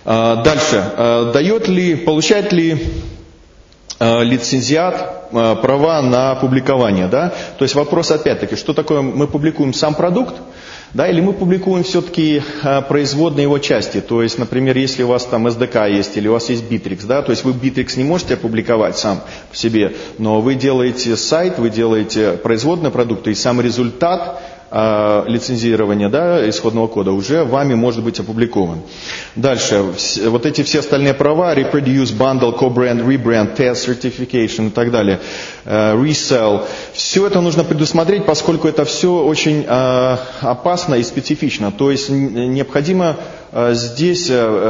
Дальше. Получает ли лицензиат права на публикование? Да? То есть вопрос опять-таки, что такое мы публикуем сам продукт, да, или мы публикуем все-таки производные его части. То есть, например, если у вас там SDK есть, или у вас есть Bittrex, да, то есть вы Bittrex не можете опубликовать сам по себе, но вы делаете сайт, вы делаете производные продукты, и сам результат лицензирования, да, исходного кода уже вами может быть опубликован. Дальше, вот эти все остальные права, reproduce, bundle, co-brand, rebrand, test, certification и так далее, resell, все это нужно предусмотреть, поскольку это все очень опасно и специфично. То есть необходимо здесь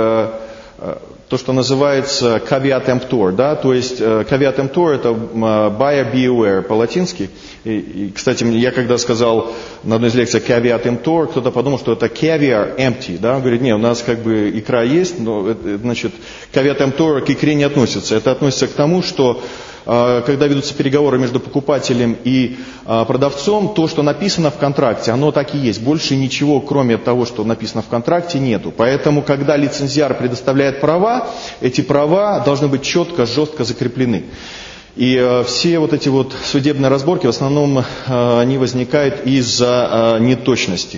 то, что называется caveat emptor, да, то есть caveat emptor это buyer beware по-латински. И, кстати, я когда сказал на одной из лекций caveat emptor, кто-то подумал, что это caviar empty, да, он говорит, нет, у нас как бы икра есть, но, значит, caveat emptor к икре не относится. Это относится к тому, что когда ведутся переговоры между покупателем и продавцом, то, что написано в контракте, оно так и есть. Больше ничего, кроме того, что написано в контракте, нету. Поэтому, когда лицензиар предоставляет права, эти права должны быть четко, жестко закреплены. И все вот эти вот судебные разборки, в основном, они возникают из-за неточности.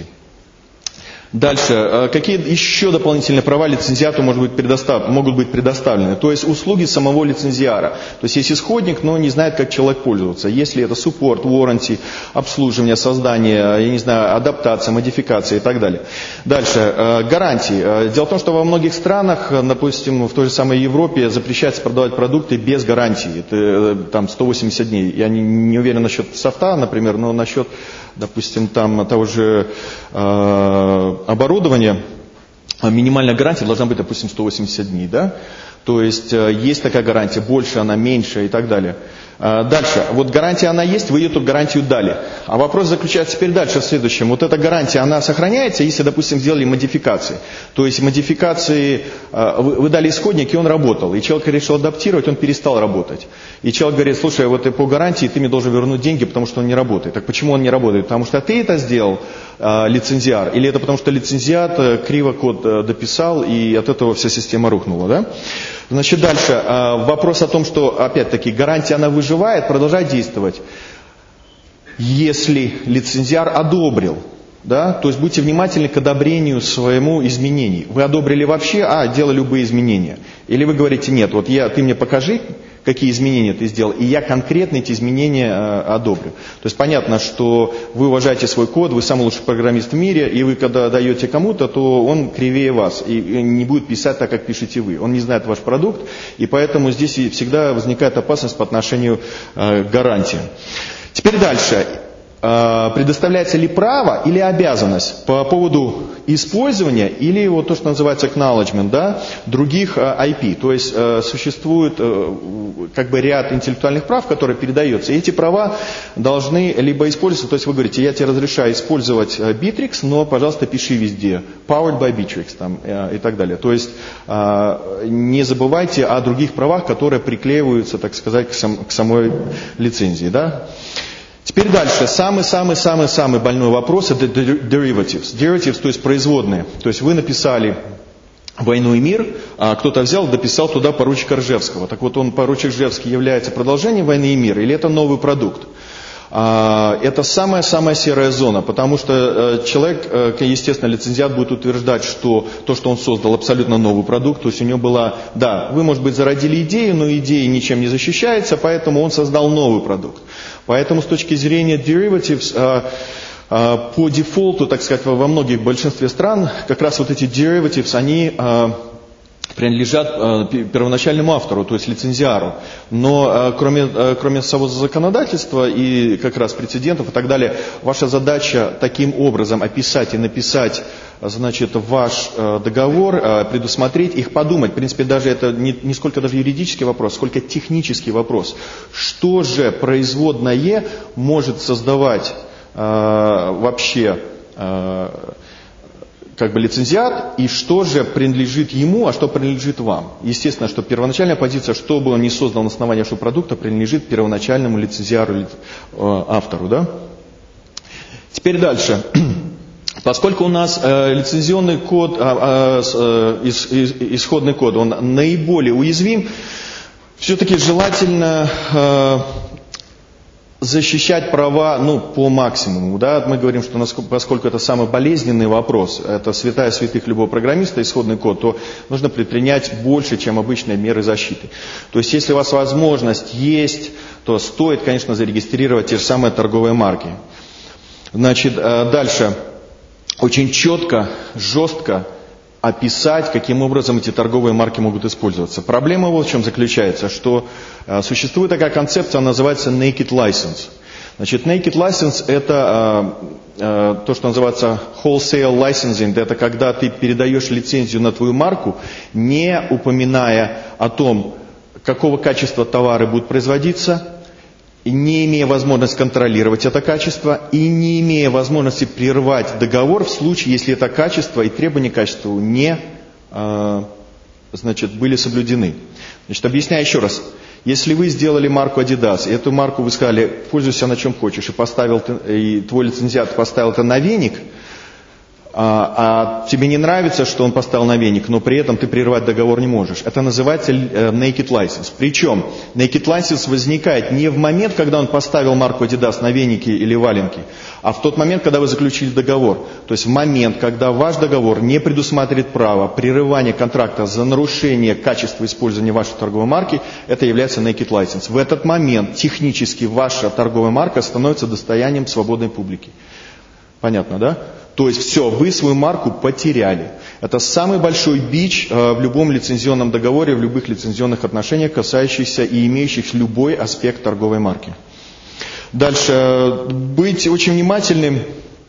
Дальше. Какие еще дополнительные права лицензиату могут быть предоставлены? То есть услуги самого лицензиара. То есть есть исходник, но не знает, как человек пользоваться. Если это суппорт, warranty, обслуживание, создание, я не знаю, адаптация, модификация и так далее. Дальше. Гарантии. Дело в том, что во многих странах, допустим, в той же самой Европе, запрещается продавать продукты без гарантии. Это там 180 дней. Я не уверен насчет софта, например, но насчет, допустим, там того же оборудования, минимальная гарантия должна быть, допустим, 180 дней, да? То есть есть такая гарантия, больше она, меньше и так далее. Дальше, вот гарантия она есть, вы эту гарантию дали. А вопрос заключается теперь дальше в следующем. Вот эта гарантия, она сохраняется, если, допустим, сделали модификации. То есть модификации, вы дали исходник, и он работал. И человек решил адаптировать, он перестал работать. И человек говорит, слушай, вот по гарантии ты мне должен вернуть деньги, потому что он не работает. Так почему он не работает? Потому что ты это сделал, лицензиар, или это потому что лицензиат криво код дописал, и от этого вся система рухнула, да? Значит, дальше. Вопрос о том, что, опять-таки, гарантия, она выживает, продолжает действовать, если лицензиар одобрил. Да? То есть будьте внимательны к одобрению своему изменений. Вы одобрили вообще, делай любые изменения. Или вы говорите, нет, вот ты мне покажи, какие изменения ты сделал, и я конкретно эти изменения одобрю. То есть понятно, что вы уважаете свой код, вы самый лучший программист в мире, и вы когда даете кому-то, то он кривее вас, и не будет писать так, как пишете вы. Он не знает ваш продукт, и поэтому здесь всегда возникает опасность по отношению к гарантии. Теперь дальше. Предоставляется ли право или обязанность по поводу использования или вот то, что называется acknowledgement, да, других IP. То есть существует как бы ряд интеллектуальных прав, которые передаются. И эти права должны либо использоваться, то есть вы говорите, я тебе разрешаю использовать Bittrex, но, пожалуйста, пиши везде. Powered by Bittrex там, и так далее. То есть не забывайте о других правах, которые приклеиваются, так сказать, к самой лицензии, да. Теперь дальше. Самый больной вопрос – это derivatives. Derivatives, то есть производные. То есть вы написали «Войну и мир», а кто-то взял, дописал туда поручика Ржевского. Так вот, поручик Ржевский является продолжением «Войны и мира» или это новый продукт? Это самая серая зона, потому что человек, естественно, лицензиат будет утверждать, что то, что он создал, абсолютно новый продукт, то есть у него была, да, вы, может быть, зародили идею, но идея ничем не защищается, поэтому он создал новый продукт. Поэтому с точки зрения derivatives, по дефолту, так сказать, во многих большинстве стран, как раз вот эти derivatives, они принадлежат первоначальному автору, то есть лицензиару. Но кроме самого законодательства и как раз прецедентов и так далее, ваша задача таким образом описать и написать, значит, ваш договор, предусмотреть их, подумать. В принципе, даже это не сколько даже юридический вопрос, сколько технический вопрос. Что же производное может создавать вообще как бы лицензиат, и что же принадлежит ему, а что принадлежит вам. Естественно, что первоначальная позиция, что бы он ни создал на основании вашего продукта, принадлежит первоначальному лицензиару, автору. Да? Теперь дальше. Поскольку у нас лицензионный код, исходный код, он наиболее уязвим, все-таки желательно защищать права по максимуму. Да? Мы говорим, что поскольку это самый болезненный вопрос, это святая святых любого программиста, исходный код, то нужно предпринять больше, чем обычные меры защиты. То есть, если у вас возможность есть, то стоит, конечно, зарегистрировать те же самые торговые марки. Значит, дальше. Очень четко, жестко описать, каким образом эти торговые марки могут использоваться. Проблема вот в чем заключается, что существует такая концепция, она называется naked license. Значит, naked license это то, что называется wholesale licensing, это когда ты передаешь лицензию на твою марку, не упоминая о том, какого качества товары будут производиться, не имея возможности контролировать это качество и не имея возможности прервать договор в случае, если это качество и требования к качеству не были соблюдены. Значит, объясняю еще раз. Если вы сделали марку Adidas, и эту марку вы сказали, пользуйся на чем хочешь, и твой лицензиат поставил это на веник, а тебе не нравится, что он поставил на веник, но при этом ты прервать договор не можешь. Это называется naked license. Причем naked license возникает не в момент, когда он поставил марку Adidas на веники или валенки, а в тот момент, когда вы заключили договор. То есть в момент, когда ваш договор не предусматривает право прерывания контракта за нарушение качества использования вашей торговой марки, это является naked license. В этот момент технически ваша торговая марка становится достоянием свободной публики. Понятно, да? То есть все, вы свою марку потеряли. Это самый большой бич в любом лицензионном договоре, в любых лицензионных отношениях, касающихся и имеющих любой аспект торговой марки. Дальше. Быть очень внимательным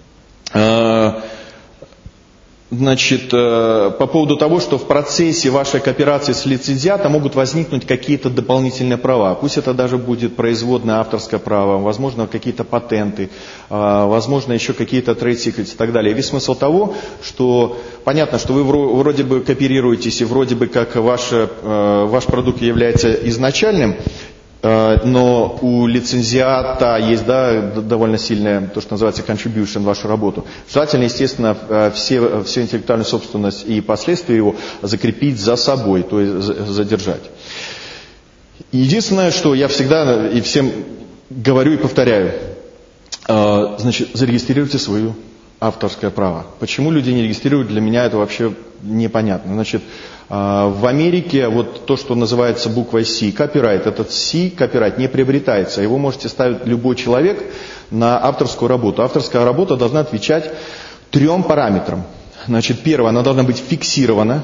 по поводу того, что в процессе вашей кооперации с лицензиатом могут возникнуть какие-то дополнительные права. Пусть это даже будет производное авторское право, возможно, какие-то патенты, возможно, еще какие-то trade secrets и так далее. Весь смысл того, что понятно, что вы вроде бы кооперируетесь и вроде бы как ваш продукт является изначальным, но у лицензиата есть довольно сильное, то, что называется contribution в вашу работу. Желательно, естественно, всю интеллектуальную собственность и последствия его закрепить за собой, то есть задержать. Единственное, что я всегда и всем говорю и повторяю, зарегистрируйте свое авторское право. Почему люди не регистрируют, для меня это вообще непонятно. В Америке вот то, что называется буквой C, копирайт, этот C, копирайт, не приобретается. Его можете ставить любой человек на авторскую работу. Авторская работа должна отвечать 3 параметрам. Первое, она должна быть фиксирована.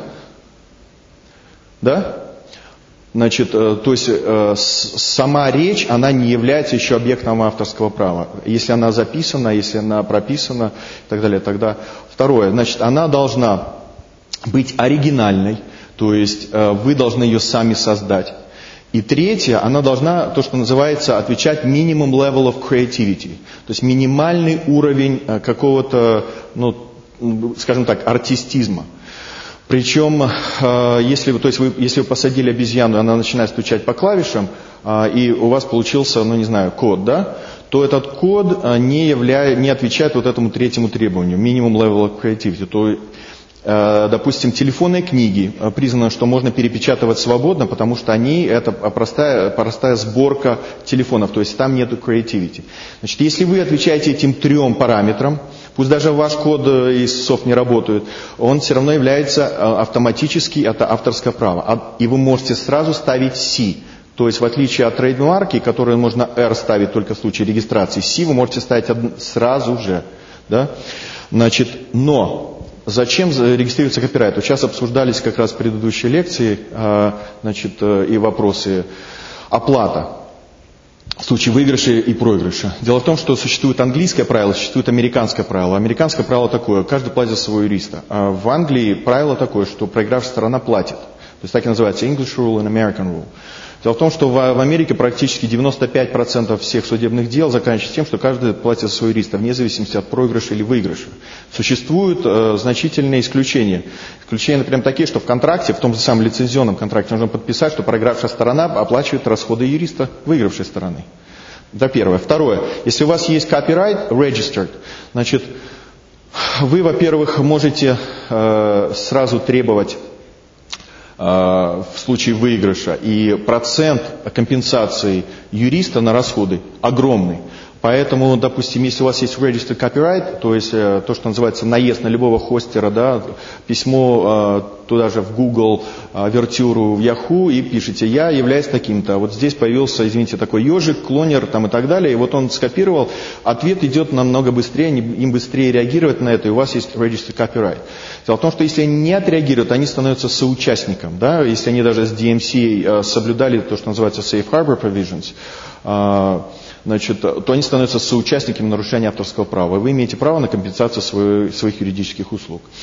Да? То есть сама речь, она не является еще объектом авторского права. Если она записана, если она прописана и так далее, тогда... Второе, она должна быть оригинальной, то есть вы должны ее сами создать. И третье, она должна, то, что называется, отвечать minimum level of creativity, то есть минимальный уровень какого-то, скажем так, артистизма. Причем, если вы посадили обезьяну, и она начинает стучать по клавишам, и у вас получился, код, да, то этот код не отвечает вот этому третьему требованию, minimum level of creativity. То, допустим, телефонные книги признано, что можно перепечатывать свободно, потому что это простая сборка телефонов, то есть там нету creativity. Если вы отвечаете этим 3 параметрам, пусть даже ваш код и софт не работают, он все равно является автоматически, это авторское право. И вы можете сразу ставить C. То есть в отличие от трейдмарки, которые можно R ставить только в случае регистрации, C вы можете ставить сразу же. Да? Но зачем регистрируется копирайт? Сейчас обсуждались как раз в предыдущей лекции и вопросы. Оплата в случае выигрыша и проигрыша. Дело в том, что существует английское правило, существует американское правило. Американское правило такое, каждый платит за своего юриста. А в Англии правило такое, что проигравшая сторона платит. То есть так и называется English rule and American rule. Дело в том, что в Америке практически 95% всех судебных дел заканчиваются тем, что каждый платит за своего юриста, вне зависимости от проигрыша или выигрыша. Существуют значительные исключения. Исключения, например, такие, что в контракте, в том же самом лицензионном контракте нужно подписать, что проигравшая сторона оплачивает расходы юриста выигравшей стороны. Это первое. Второе. Если у вас есть copyright registered, Вы, во-первых, можете сразу требовать в случае выигрыша, и процент компенсации юриста на расходы огромный. Поэтому, допустим, если у вас есть registered copyright, то есть то, что называется наезд на любого хостера, да, письмо туда же в Google, Вертюру, в Yahoo, и пишете: я являюсь таким-то. Вот здесь появился, извините, такой ежик, клонер там, и так далее. И вот он скопировал. Ответ идет намного быстрее, им быстрее реагировать на это, и у вас есть registered copyright. Дело в том, что если они не отреагируют, они становятся соучастником. Да? Если они даже с DMCA соблюдали то, что называется Safe Harbor Provisions, значит, то они становятся соучастниками нарушения авторского права. И вы имеете право на компенсацию своих юридических услуг.